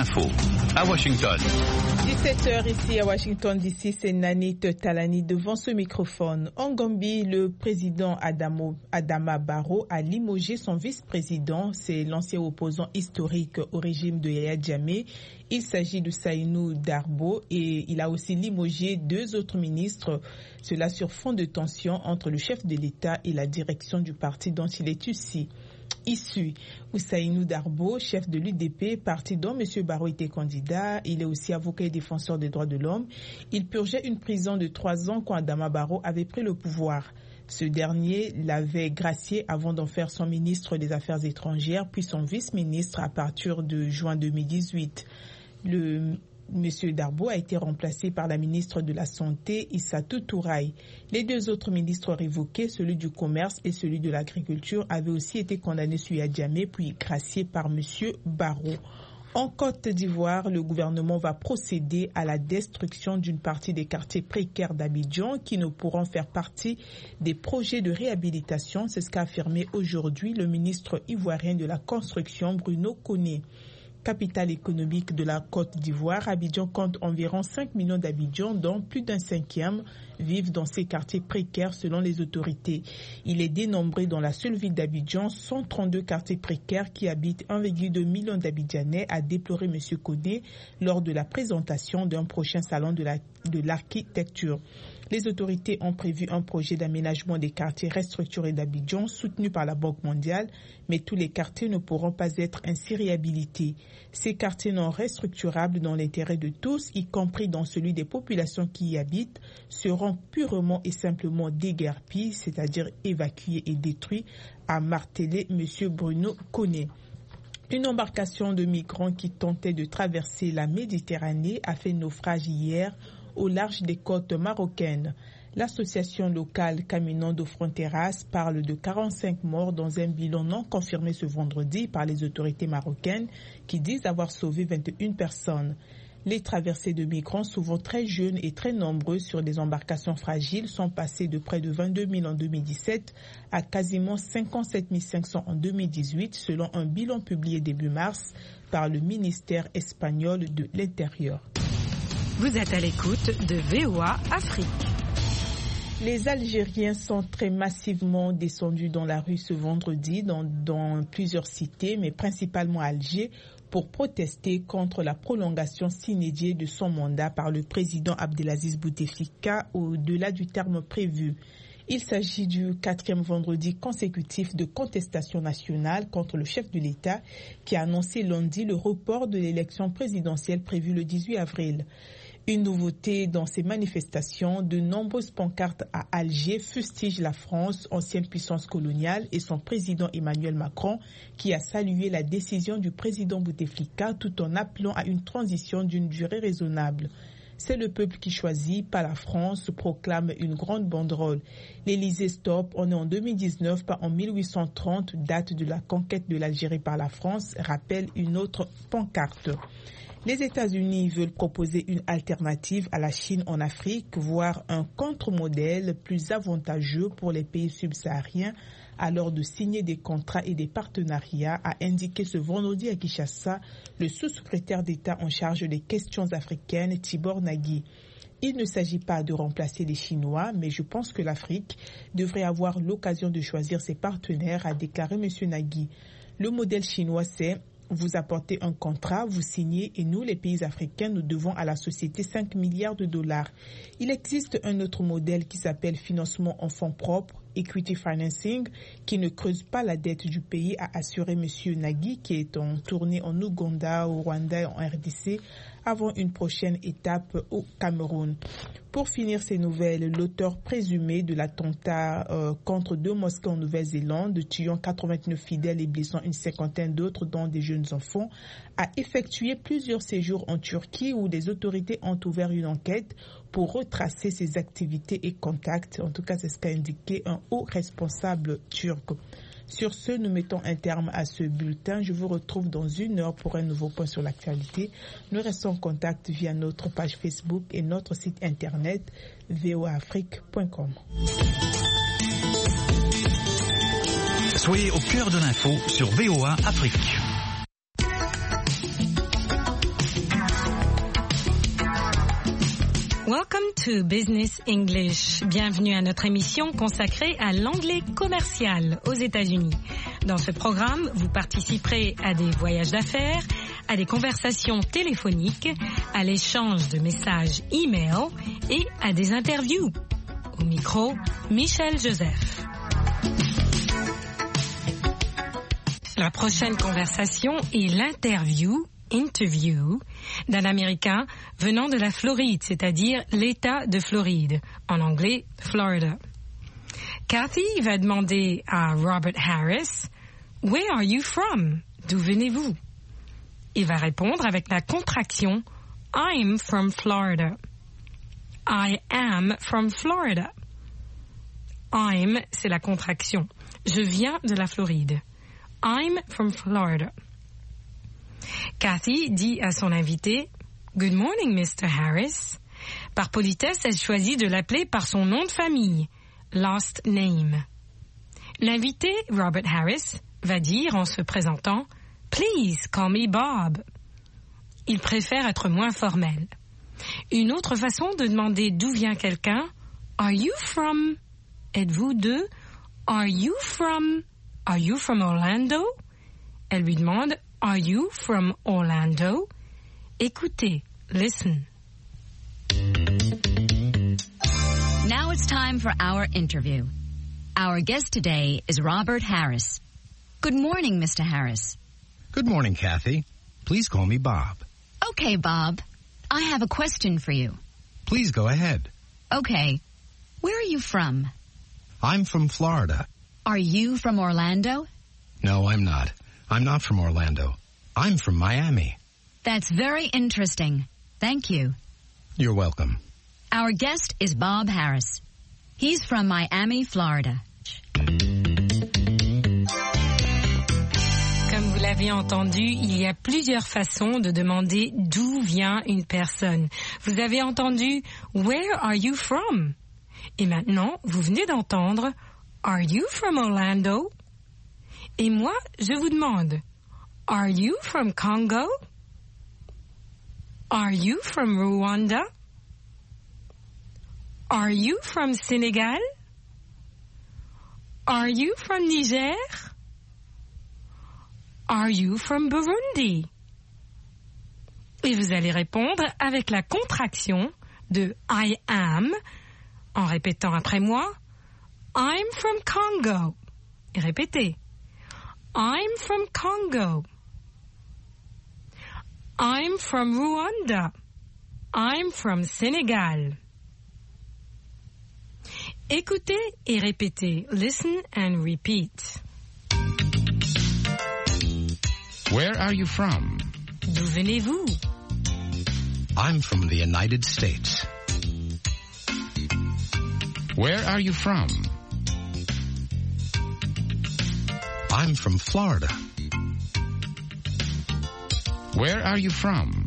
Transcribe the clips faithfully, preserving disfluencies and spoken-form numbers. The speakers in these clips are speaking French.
l'info, à Washington. dix-sept heures ici à Washington D C, c'est Nanit Talani devant ce microphone. En Gambie, le président Adamo, Adama Barrow a limogé son vice-président. C'est l'ancien opposant historique au régime de Yaya Jammeh. Il s'agit de Saïnou Darboe et il a aussi limogé deux autres ministres. Cela sur fond de tension entre le chef de l'État et la direction du parti dont il est issu. Issu. Saïnou Darboe, chef de l'U D P, parti dont M. Barrow était candidat. Il est aussi avocat et défenseur des droits de l'homme. Il purgeait une prison de trois ans quand Adama Barrow avait pris le pouvoir. Ce dernier l'avait gracié avant d'en faire son ministre des Affaires étrangères, puis son vice-ministre à partir de juin deux mille dix-huit. Le M. Darboe a été remplacé par la ministre de la Santé, Issatou Touraï. Les deux autres ministres révoqués, celui du Commerce et celui de l'Agriculture, avaient aussi été condamnés sur Yaya Jammeh, puis graciés par M. Barrow. En Côte d'Ivoire, le gouvernement va procéder à la destruction d'une partie des quartiers précaires d'Abidjan qui ne pourront faire partie des projets de réhabilitation. C'est ce qu'a affirmé aujourd'hui le ministre ivoirien de la Construction, Bruno Koné. Capitale économique de la Côte d'Ivoire, Abidjan compte environ cinq millions d'habitants, dont plus d'un cinquième vivent dans ces quartiers précaires selon les autorités. Il est dénombré dans la seule ville d'Abidjan cent trente-deux quartiers précaires qui habitent un virgule deux million d'Abidjanais, a déploré M. Koné lors de la présentation d'un prochain salon de la, de l'architecture. Les autorités ont prévu un projet d'aménagement des quartiers restructurés d'Abidjan soutenu par la Banque mondiale, mais tous les quartiers ne pourront pas être ainsi réhabilités. Ces quartiers non restructurables dans l'intérêt de tous, y compris dans celui des populations qui y habitent, seront purement et simplement déguerpis, c'est-à-dire évacués et détruits, a martelé M. Bruno Koné. Une embarcation de migrants qui tentait de traverser la Méditerranée a fait naufrage hier au large des côtes marocaines. L'association locale Caminando Fronteras parle de quarante-cinq morts dans un bilan non confirmé ce vendredi par les autorités marocaines qui disent avoir sauvé vingt et une personnes. Les traversées de migrants, souvent très jeunes et très nombreux sur des embarcations fragiles, sont passées de près de vingt-deux mille en deux mille dix-sept à quasiment cinquante-sept mille cinq cents en deux mille dix-huit, selon un bilan publié début mars par le ministère espagnol de l'Intérieur. Vous êtes à l'écoute de V O A Afrique. Les Algériens sont très massivement descendus dans la rue ce vendredi dans, dans plusieurs cités, mais principalement à Alger, pour protester contre la prolongation sine die de son mandat par le président Abdelaziz Bouteflika au-delà du terme prévu. Il s'agit du quatrième vendredi consécutif de contestation nationale contre le chef de l'État qui a annoncé lundi le report de l'élection présidentielle prévue le dix-huit avril. Une nouveauté dans ces manifestations, de nombreuses pancartes à Alger fustigent la France, ancienne puissance coloniale, et son président Emmanuel Macron, qui a salué la décision du président Bouteflika tout en appelant à une transition d'une durée raisonnable. C'est le peuple qui choisit, pas la France, proclame une grande banderole. L'Élysée Stop, on est en deux mille dix-neuf, pas en mille huit cent trente, date de la conquête de l'Algérie par la France, rappelle une autre pancarte. Les États-Unis veulent proposer une alternative à la Chine en Afrique, voire un contre-modèle plus avantageux pour les pays subsahariens, alors de signer des contrats et des partenariats, a indiqué ce vendredi à Kinshasa le sous-secrétaire d'État en charge des questions africaines, Tibor Nagui. Il ne s'agit pas de remplacer les Chinois, mais je pense que l'Afrique devrait avoir l'occasion de choisir ses partenaires, a déclaré M. Nagui. Le modèle chinois, c'est vous apportez un contrat, vous signez et nous, les pays africains, nous devons à la société cinq milliards de dollars. Il existe un autre modèle qui s'appelle financement en fonds propres, Equity Financing, qui ne creuse pas la dette du pays, a assuré M. Nagui, qui est en tournée en Ouganda, au Rwanda et en R D C, avant une prochaine étape au Cameroun. Pour finir ces nouvelles, l'auteur présumé de l'attentat euh, contre deux mosquées en Nouvelle-Zélande, tuant quatre-vingt-neuf fidèles et blessant une cinquantaine d'autres, dont des jeunes enfants, a effectué plusieurs séjours en Turquie où les autorités ont ouvert une enquête pour retracer ses activités et contacts. En tout cas, c'est ce qu'a indiqué un haut responsable turc. Sur ce, nous mettons un terme à ce bulletin. Je vous retrouve dans une heure pour un nouveau point sur l'actualité. Nous restons en contact via notre page Facebook et notre site internet v o a afrique point com. Soyez au cœur de l'info sur V O A Afrique. Welcome to Business English. Bienvenue à notre émission consacrée à l'anglais commercial aux États-Unis. Dans ce programme, vous participerez à des voyages d'affaires, à des conversations téléphoniques, à l'échange de messages e-mail et à des interviews. Au micro, Michel Joseph. La prochaine conversation est l'interview, interview, d'un Américain venant de la Floride, c'est-à-dire l'État de Floride, en anglais Florida. Kathy va demander à Robert Harris, « Where are you from? » D'où venez-vous? Il va répondre avec la contraction « I'm from Florida ». I am from Florida. I'm, c'est la contraction. Je viens de la Floride. I'm from Florida. Kathy dit à son invité « Good morning, mister Harris ». Par politesse, elle choisit de l'appeler par son nom de famille, last name. L'invité, Robert Harris, va dire en se présentant « Please call me Bob ». Il préfère être moins formel. Une autre façon de demander d'où vient quelqu'un, « Are you from » Êtes-vous de « Are you from » Are you from Orlando? Elle lui demande Are you from Orlando? Écoutez, listen. Now it's time for our interview. Our guest today is Robert Harris. Good morning, Mister Harris. Good morning, Kathy. Please call me Bob. Okay, Bob. I have a question for you. Please go ahead. Okay. Where are you from? I'm from Florida. Are you from Orlando? No, I'm not. I'm not from Orlando. I'm from Miami. That's very interesting. Thank you. You're welcome. Our guest is Bob Harris. He's from Miami, Florida. Comme vous l'avez entendu, il y a plusieurs façons de demander d'où vient une personne. Vous avez entendu « Where are you from ?» Et maintenant, vous venez d'entendre « Are you from Orlando? » Et moi, je vous demande, Are you from Congo? Are you from Rwanda? Are you from Senegal? Are you from Niger? Are you from Burundi? Et vous allez répondre avec la contraction de I am, en répétant après moi, I'm from Congo. Et répétez. I'm from Congo. I'm from Rwanda. I'm from Senegal. Écoutez et répétez. Listen and repeat. Where are you from? D'où venez-vous? I'm from the United States. Where are you from? I'm from Florida. Where are you from?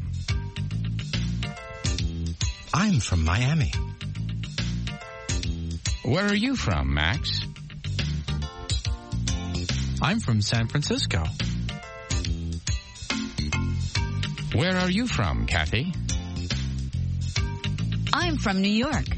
I'm from Miami. Where are you from, Max? I'm from San Francisco. Where are you from, Kathy? I'm from New York.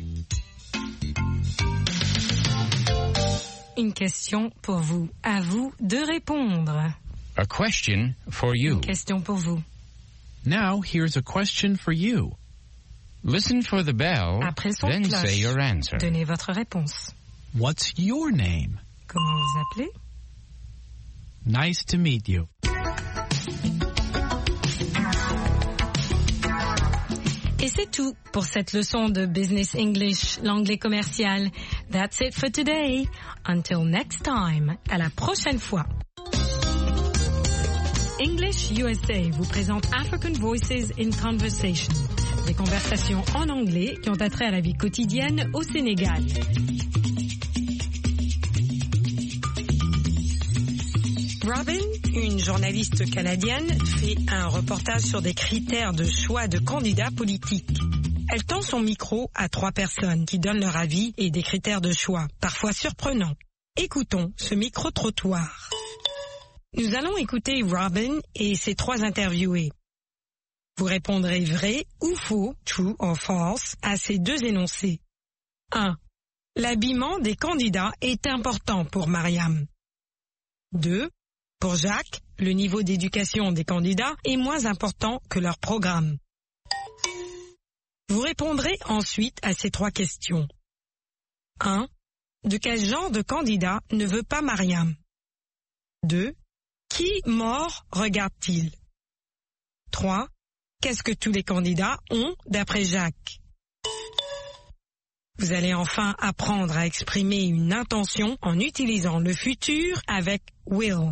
Une question pour vous. À vous de répondre. A question for you. Une question pour vous. Now, here's a question for you. Listen for the bell, Après son then cloche, say your answer. donnez votre réponse. What's your name? Comment vous appelez? Nice to meet you. Et c'est tout pour cette leçon de Business English, l'anglais commercial. That's it for today. Until next time. À la prochaine fois. English U S A vous présente African Voices in Conversation. Des conversations en anglais qui ont attrait à la vie quotidienne au Sénégal. Robin, une journaliste canadienne, fait un reportage sur des critères de choix de candidats politiques. Elle tend son micro à trois personnes qui donnent leur avis et des critères de choix, parfois surprenants. Écoutons ce micro-trottoir. Nous allons écouter Robin et ses trois interviewés. Vous répondrez vrai ou faux, true or false, à ces deux énoncés. un. L'habillement des candidats est important pour Mariam. deux. Pour Jacques, le niveau d'éducation des candidats est moins important que leur programme. Vous répondrez ensuite à ces trois questions. un. De quel genre de candidat ne veut pas Mariam? deux. Qui mort regarde-t-il? trois. Qu'est-ce que tous les candidats ont d'après Jacques? Vous allez enfin apprendre à exprimer une intention en utilisant le futur avec will.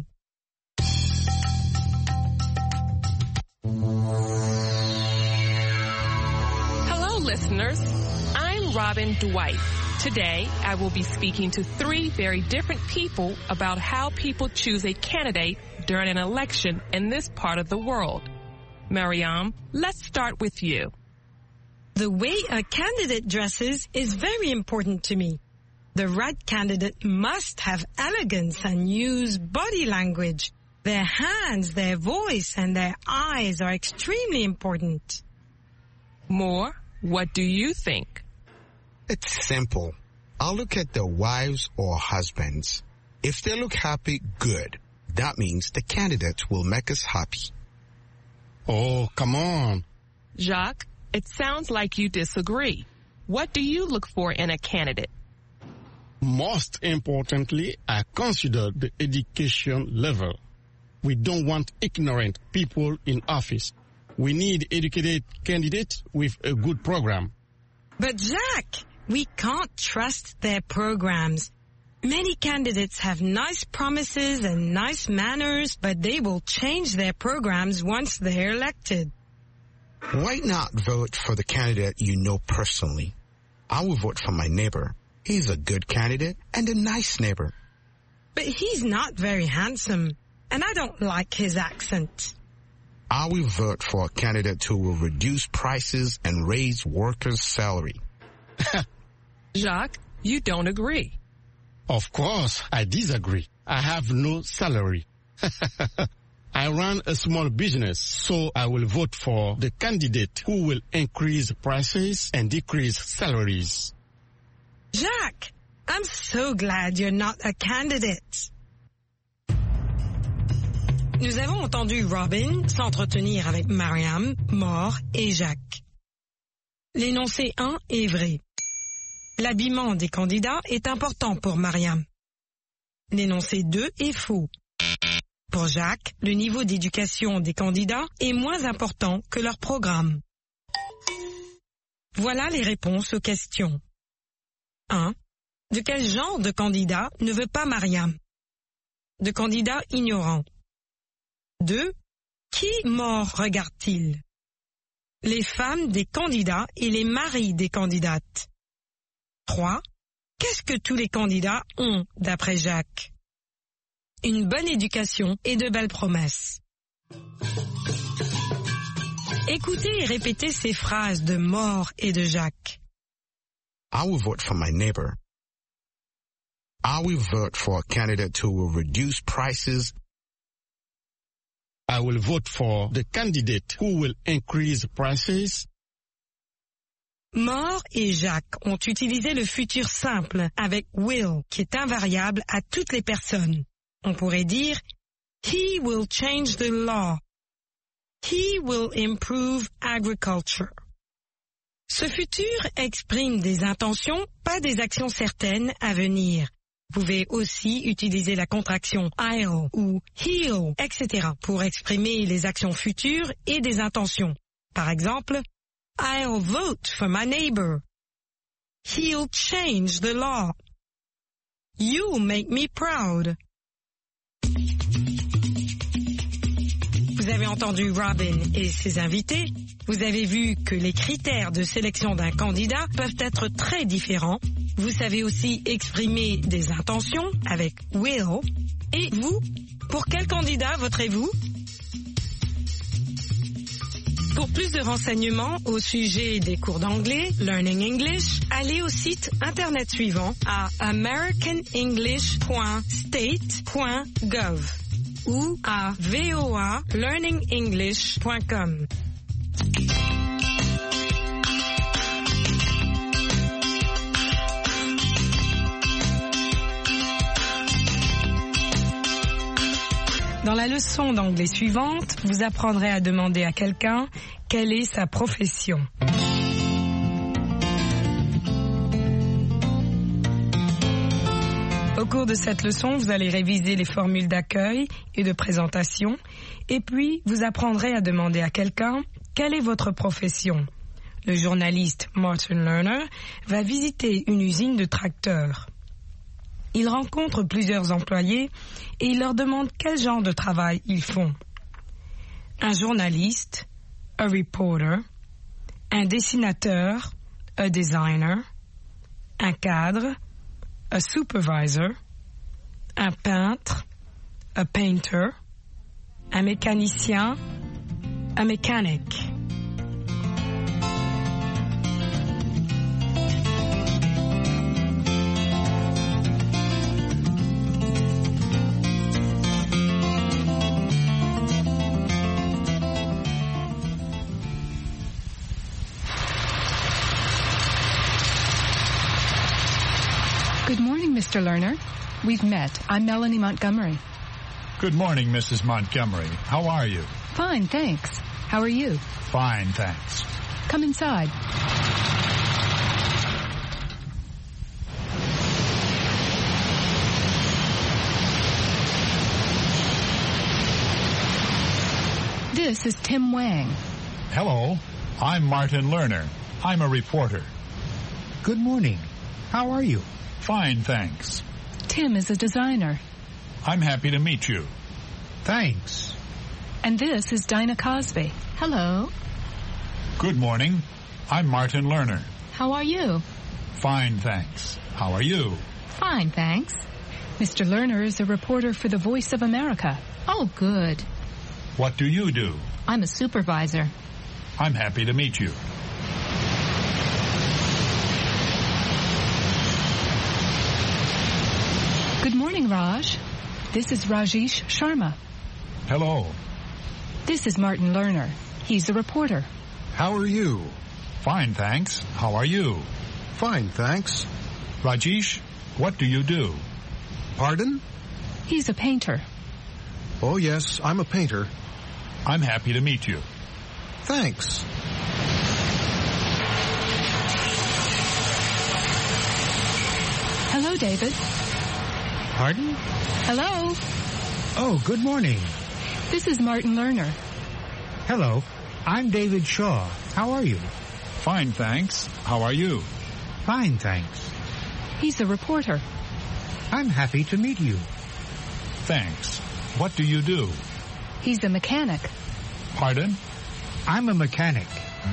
Hello, listeners. I'm Robin Dwight. Today, I will be speaking to three very different people about how people choose a candidate during an election in this part of the world. Mariam, let's start with you. The way a candidate dresses is very important to me. The right candidate must have elegance and use body language. Their hands, their voice, and their eyes are extremely important. Moore, what do you think? It's simple. I'll look at their wives or husbands. If they look happy, good. That means the candidate will make us happy. Oh, come on. Jacques, it sounds like you disagree. What do you look for in a candidate? Most importantly, I consider the education level. We don't want ignorant people in office. We need educated candidates with a good program. But Jacques, we can't trust their programs. Many candidates have nice promises and nice manners, but they will change their programs once they're elected. Why not vote for the candidate you know personally? I will vote for my neighbor. He's a good candidate and a nice neighbor. But he's not very handsome, and I don't like his accent. I will vote for a candidate who will reduce prices and raise workers' salary. Jacques, you don't agree. Of course, I disagree. I have no salary. I run a small business, so I will vote for the candidate who will increase prices and decrease salaries. Jacques, I'm so glad you're not a candidate. Nous avons entendu Robin s'entretenir avec Mariam, Moore et Jacques. L'énoncé un est vrai. L'habillement des candidats est important pour Mariam. L'énoncé deux est faux. Pour Jacques, le niveau d'éducation des candidats est moins important que leur programme. Voilà les réponses aux questions. un. De quel genre de candidat ne veut pas Mariam? De candidat ignorant. deux. Qui mort regarde-t-il? Les femmes des candidats et les maris des candidates. trois. Qu'est-ce que tous les candidats ont d'après Jacques? Une bonne éducation et de belles promesses. Écoutez et répétez ces phrases de Moore et de Jacques. I will vote for my neighbor. I will vote for a candidate who will reduce prices. I will vote for the candidate who will increase prices. Moore et Jacques ont utilisé le futur simple avec will, qui est invariable à toutes les personnes. On pourrait dire He will change the law. He will improve agriculture. Ce futur exprime des intentions, pas des actions certaines à venir. Vous pouvez aussi utiliser la contraction I'll ou he'll, et cetera pour exprimer les actions futures et des intentions. Par exemple, I'll vote for my neighbor. He'll change the law. You'll make me proud. Vous avez entendu Robin et ses invités. Vous avez vu que les critères de sélection d'un candidat peuvent être très différents. Vous savez aussi exprimer des intentions avec will. Et vous, pour quel candidat voterez-vous? Pour plus de renseignements au sujet des cours d'anglais, Learning English, allez au site internet suivant à american english point state point gov ou à voa learning english point com. la leçon d'anglais suivante, vous apprendrez à demander à quelqu'un quelle est sa profession. Au cours de cette leçon, vous allez réviser les formules d'accueil et de présentation, et puis vous apprendrez à demander à quelqu'un quelle est votre profession. Le journaliste Martin Lerner va visiter une usine de tracteurs. Il rencontre plusieurs employés et il leur demande quel genre de travail ils font. Un journaliste, a reporter, un dessinateur, a designer, un cadre, a supervisor, un peintre, a painter, un mécanicien, a mechanic. Good morning, Mister Lerner. We've met. I'm Melanie Montgomery. Good morning, Missus Montgomery. How are you? Fine, thanks. How are you? Fine, thanks. Come inside. This is Tim Wang. Hello. I'm Martin Lerner. I'm a reporter. Good morning. How are you? Fine, thanks. Tim is a designer. I'm happy to meet you. Thanks. And this is Dinah Cosby. Hello. Good morning. I'm Martin Lerner. How are you? Fine, thanks. How are you? Fine, thanks. Mister Lerner is a reporter for the Voice of America. Oh, good. What do you do? I'm a supervisor. I'm happy to meet you. Good morning, Raj. This is Rajesh Sharma. Hello. This is Martin Lerner. He's a reporter. How are you? Fine, thanks. How are you? Fine, thanks. Rajesh, what do you do? Pardon? He's a painter. Oh, yes, I'm a painter. I'm happy to meet you. Thanks. Hello, David. Pardon? Hello. Oh, good morning. This is Martin Lerner. Hello. I'm David Shaw. How are you? Fine, thanks. How are you? Fine, thanks. He's a reporter. I'm happy to meet you. Thanks. What do you do? He's a mechanic. Pardon? I'm a mechanic.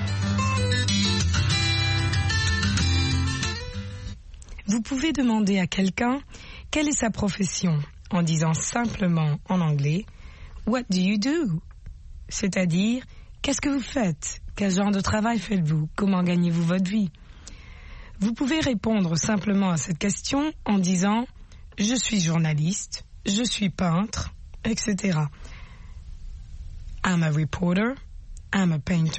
Vous pouvez demander à quelqu'un quelle est sa profession en disant simplement en anglais « What do you do ?» c'est-à-dire « Qu'est-ce que vous faites ? Quel genre de travail faites-vous ? Comment gagnez-vous votre vie ?» Vous pouvez répondre simplement à cette question en disant « Je suis journaliste, je suis peintre, et cetera. I'm a reporter, I'm a painter. »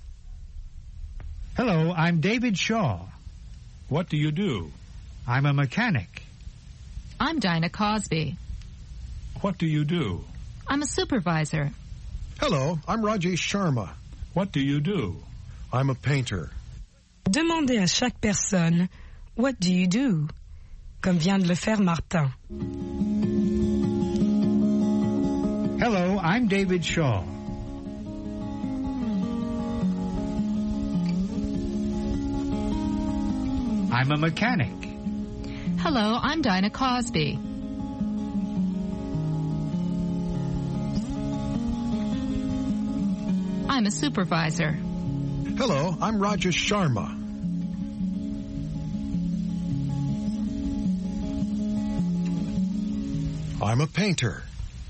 Hello, I'm David Shaw. What do you do? I'm a mechanic. I'm Dinah Cosby. What do you do? I'm a supervisor. Hello, I'm Rajesh Sharma. What do you do? I'm a painter. Demandez à chaque personne « What do you do ?» comme vient de le faire Martin. Hello, I'm David Shaw. I'm a mechanic. Hello, I'm Dinah Cosby. I'm a supervisor. Hello, I'm Rajesh Sharma. I'm a painter.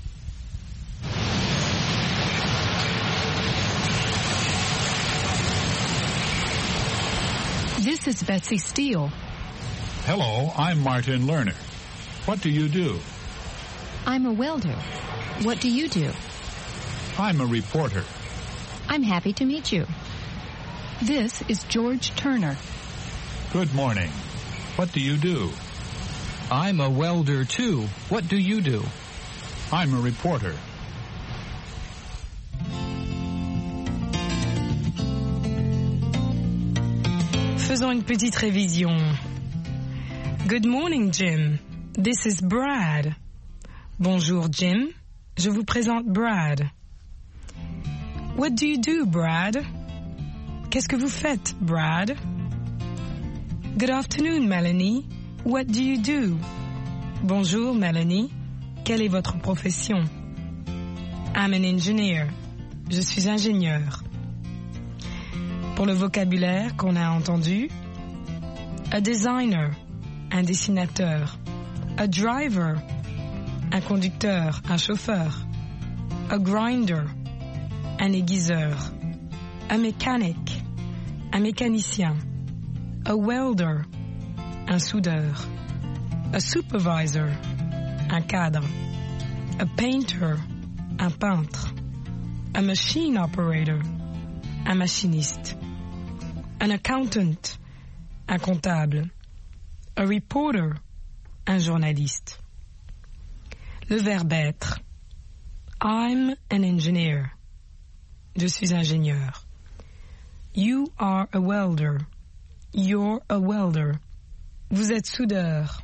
This is Betsy Steele. Hello, I'm Martin Lerner. What do you do? I'm a welder. What do you do? I'm a reporter. I'm happy to meet you. This is George Turner. Good morning. What do you do? I'm a welder, too. What do you do? I'm a reporter. Faisons une petite révision. Good morning, Jim. This is Brad. Bonjour, Jim. Je vous présente Brad. What do you do, Brad? Qu'est-ce que vous faites, Brad? Good afternoon, Melanie. What do you do? Bonjour, Melanie. Quelle est votre profession? I'm an engineer. Je suis ingénieur. Pour le vocabulaire qu'on a entendu, a designer, un dessinateur. A driver, un conducteur, un chauffeur. A grinder, un aiguiseur. A mechanic, un mécanicien. A welder, un soudeur. A supervisor, un cadre. A painter, un peintre. A machine operator, un machiniste. An accountant, un comptable. A reporter, un journaliste. Le verbe être. I'm an engineer. Je suis ingénieur. You are a welder. You're a welder. Vous êtes soudeur.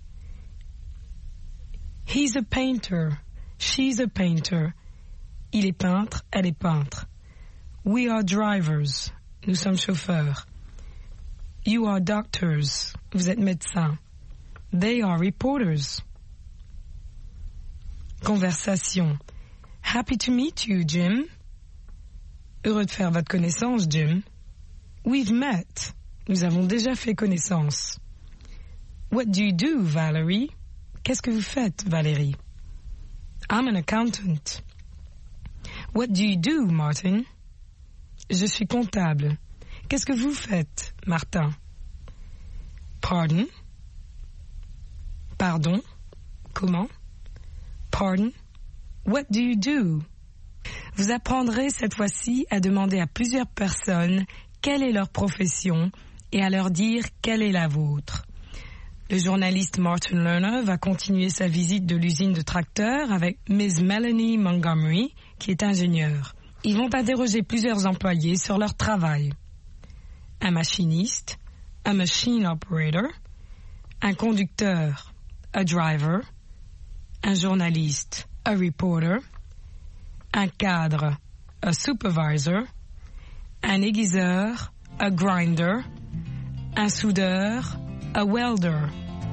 He's a painter. She's a painter. Il est peintre, elle est peintre. We are drivers. Nous sommes chauffeurs. You are doctors. Vous êtes médecins. They are reporters. Conversation. Happy to meet you, Jim. Heureux de faire votre connaissance, Jim. We've met. Nous avons déjà fait connaissance. What do you do, Valerie? Qu'est-ce que vous faites, Valérie? I'm an accountant. What do you do, Martin? Je suis comptable. Qu'est-ce que vous faites, Martin? Pardon? Pardon? Comment? Pardon? What do you do? Vous apprendrez cette fois-ci à demander à plusieurs personnes quelle est leur profession et à leur dire quelle est la vôtre. Le journaliste Martin Lerner va continuer sa visite de l'usine de tracteurs avec Miss Melanie Montgomery, qui est ingénieure. Ils vont interroger plusieurs employés sur leur travail. Un machiniste, un machine operator, un conducteur, a driver, un journaliste, a reporter, un cadre, a supervisor, un aiguiseur, a grinder, un soudeur, a welder.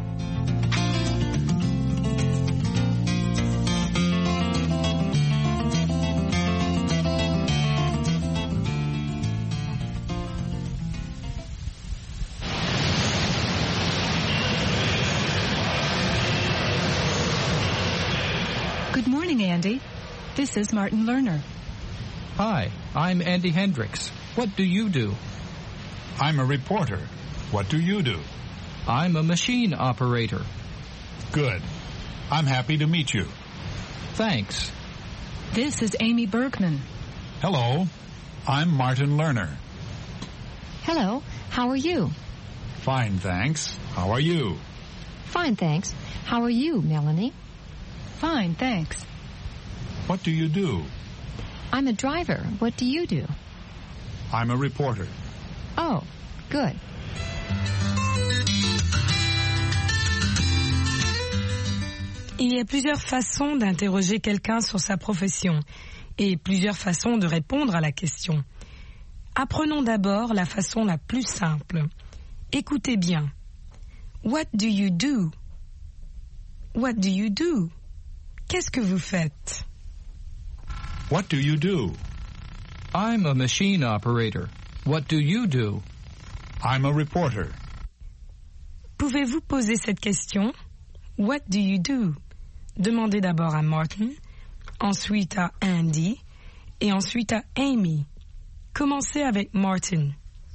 Good morning, Andy. This is Martin Lerner. Hi, I'm Andy Hendricks. What do you do? I'm a reporter. What do you do? I'm a machine operator. Good. I'm happy to meet you. Thanks. This is Amy Bergman. Hello, I'm Martin Lerner. Hello, how are you? Fine, thanks. How are you? Fine, thanks. How are you, Melanie? Fine, thanks. What do you do? I'm a driver. What do you do? I'm a reporter. Oh, good. Il y a plusieurs façons d'interroger quelqu'un sur sa profession et plusieurs façons de répondre à la question. Apprenons d'abord la façon la plus simple. Écoutez bien. What do you do? What do you do? Qu'est-ce que vous faites? What do you do? I'm a machine operator. What do you do? I'm a reporter. Pouvez-vous poser cette question? What do you do? Demandez d'abord à Martin, ensuite à Andy et ensuite à Amy. Commencez avec Martin.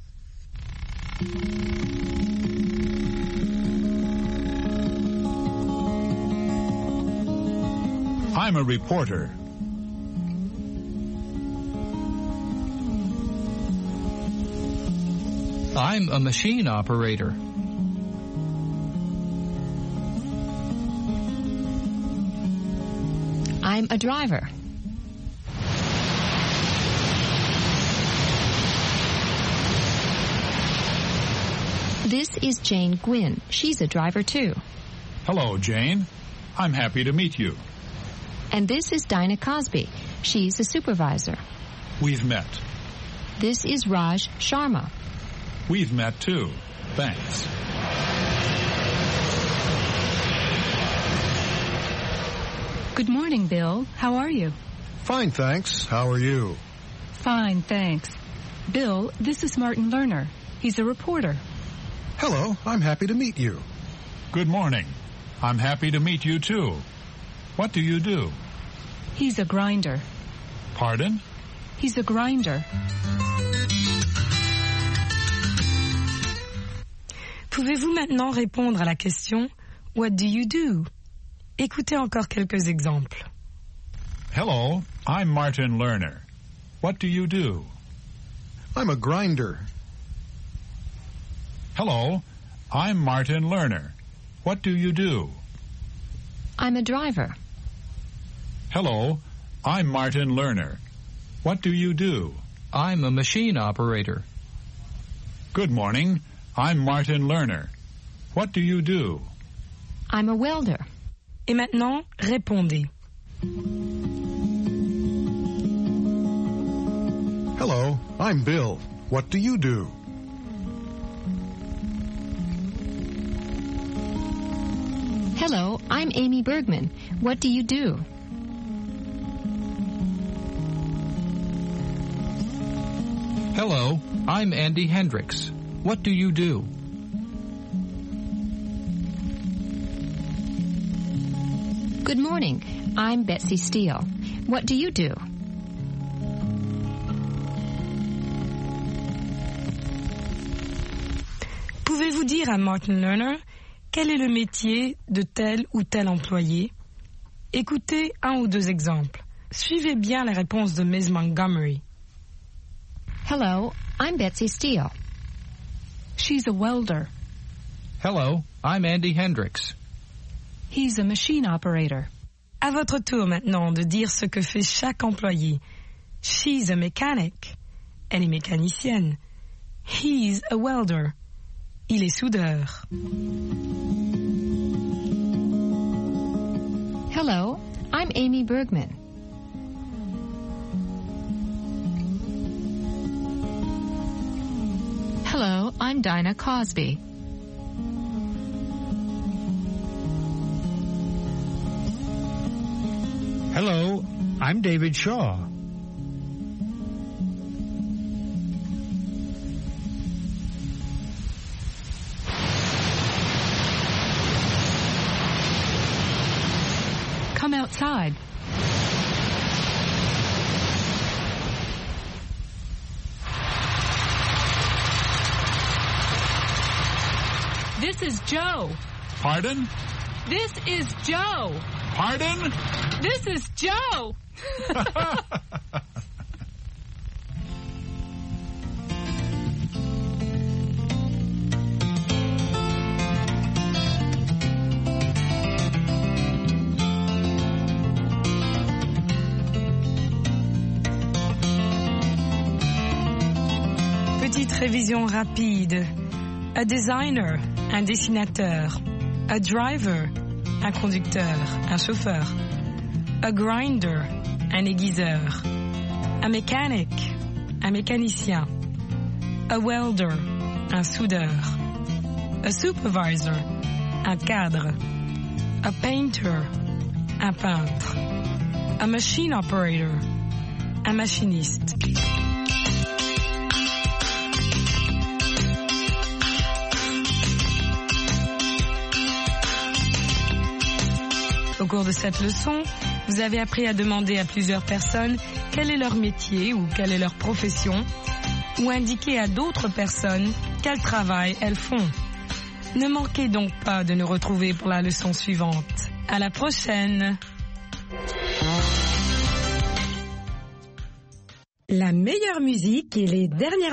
I'm a reporter. I'm a machine operator. I'm a driver. This is Jane Gwynn. She's a driver too. Hello, Jane. I'm happy to meet you. And this is Dinah Cosby. She's a supervisor. We've met. This is Raj Sharma. We've met too. Thanks. Good morning, Bill. How are you? Fine, thanks. How are you? Fine, thanks. Bill, this is Martin Lerner. He's a reporter. Hello, I'm happy to meet you. Good morning. I'm happy to meet you too. What do you do? He's a grinder. Pardon? He's a grinder. Pouvez-vous maintenant répondre à la question « What do you do ?» Écoutez encore quelques exemples. Hello, I'm Martin Lerner. What do you do? I'm a grinder. Hello, I'm Martin Lerner. What do you do? I'm a driver. Hello, I'm Martin Lerner. What do you do? I'm a machine operator. Good morning. I'm Martin Lerner. What do you do? I'm a welder. Et maintenant, répondez. Hello, I'm Bill. What do you do? Hello, I'm Amy Bergman. What do you do? Hello, I'm Andy Hendricks. What do you do? Good morning. I'm Betsy Steele. What do you do? Pouvez-vous dire à Martin Lerner quel est le métier de tel ou tel employé? Écoutez un ou deux exemples. Suivez bien les réponses de Miss Montgomery. Hello, I'm Betsy Steele. She's a welder. Hello, I'm Andy Hendricks. He's a machine operator. À votre tour maintenant de dire ce que fait chaque employé. She's a mechanic. Elle est mécanicienne. He's a welder. Il est soudeur. Hello, I'm Amy Bergman. Hello, I'm Dinah Cosby. Hello, I'm David Shaw. Come outside. This is Joe. Pardon? This is Joe. Pardon? This is Joe. Petite révision rapide. A designer, un dessinateur. A driver, un conducteur, un chauffeur. A grinder, un aiguiseur. A mechanic, un mécanicien. A welder, un soudeur. A supervisor, un cadre. A painter, un peintre. A machine operator, un machiniste. Au cours de cette leçon, vous avez appris à demander à plusieurs personnes quel est leur métier ou quelle est leur profession, ou indiquer à d'autres personnes quel travail elles font. Ne manquez donc pas de nous retrouver pour la leçon suivante. À la prochaine! La meilleure musique et les dernières